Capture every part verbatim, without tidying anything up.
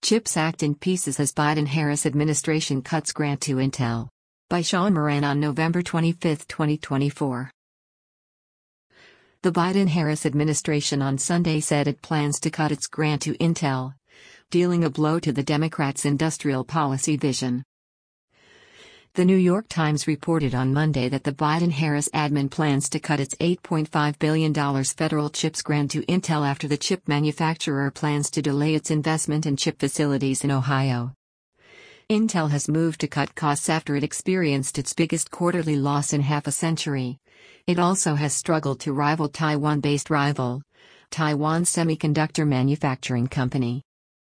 CHIPS Act in pieces as Biden-Harris administration cuts grant to Intel. By Sean Moran on November twenty-fifth, twenty twenty-four. The Biden-Harris administration on Sunday said it plans to cut its grant to Intel, dealing a blow to the Democrats' industrial policy vision. The New York Times reported on Monday that the Biden-Harris admin plans to cut its eight point five billion dollars federal CHIPS grant to Intel after the chip manufacturer plans to delay its investment in chip facilities in Ohio. Intel has moved to cut costs after it experienced its biggest quarterly loss in half a century. It also has struggled to rival Taiwan-based rival, Taiwan Semiconductor Manufacturing Company.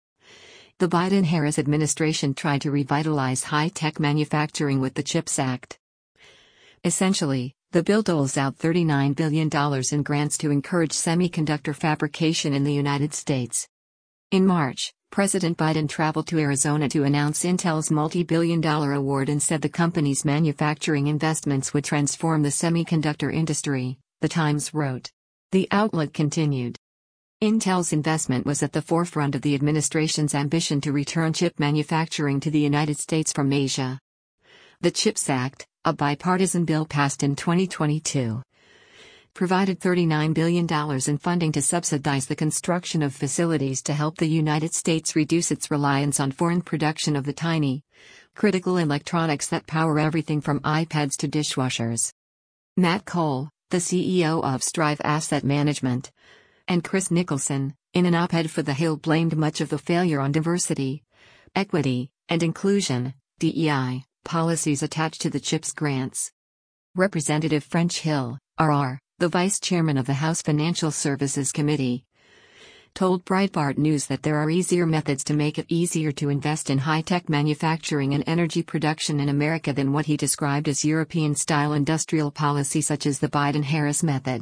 The Biden-Harris administration tried to revitalize high-tech manufacturing with the CHIPS Act. Essentially, the bill doles out thirty-nine billion dollars in grants to encourage semiconductor fabrication in the United States. In March, President Biden traveled to Arizona to announce Intel's multi-billion dollar award and said the company's manufacturing investments would transform the semiconductor industry, the Times wrote. The outlet continued. Intel's investment was at the forefront of the administration's ambition to return chip manufacturing to the United States from Asia. The CHIPS Act, a bipartisan bill passed in twenty twenty-two, provided thirty-nine billion dollars in funding to subsidize the construction of facilities to help the United States reduce its reliance on foreign production of the tiny, critical electronics that power everything from iPads to dishwashers. Matt Cole, the C E O of Strive Asset Management, and Chris Nicholson, in an op-ed for The Hill, blamed much of the failure on diversity, equity, and inclusion, D E I, policies attached to the CHIPS grants. Representative French Hill, R R, the vice chairman of the House Financial Services Committee, told Breitbart News that there are easier methods to make it easier to invest in high-tech manufacturing and energy production in America than what he described as European-style industrial policy such as the Biden-Harris method.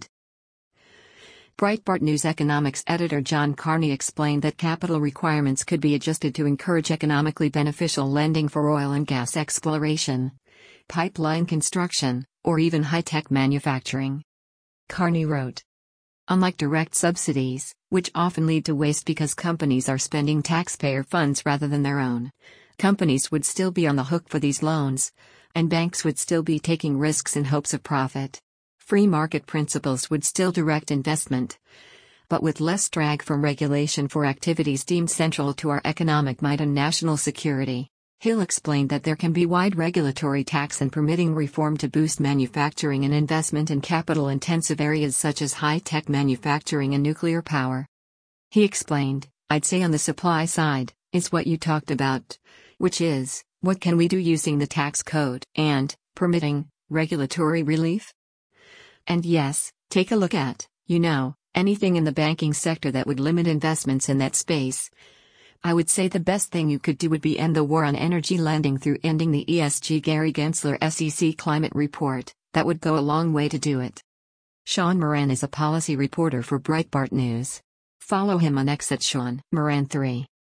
Breitbart News economics editor John Carney explained that capital requirements could be adjusted to encourage economically beneficial lending for oil and gas exploration, pipeline construction, or even high-tech manufacturing. Carney wrote. Unlike direct subsidies, which often lead to waste because companies are spending taxpayer funds rather than their own, companies would still be on the hook for these loans, and banks would still be taking risks in hopes of profit. Free market principles would still direct investment, but with less drag from regulation for activities deemed central to our economic might and national security. Hill explained that there can be wide regulatory tax and permitting reform to boost manufacturing and investment in capital-intensive areas such as high-tech manufacturing and nuclear power. He explained, I'd say on the supply side, is what you talked about, which is, what can we do using the tax code, and, permitting, regulatory relief? And yes, take a look at, you know, anything in the banking sector that would limit investments in that space. I would say the best thing you could do would be end the war on energy lending through ending the E S G. Gary Gensler S E C Climate Report, that would go a long way to do it. Sean Moran is a policy reporter for Breitbart News. Follow him on X at Sean Moran three.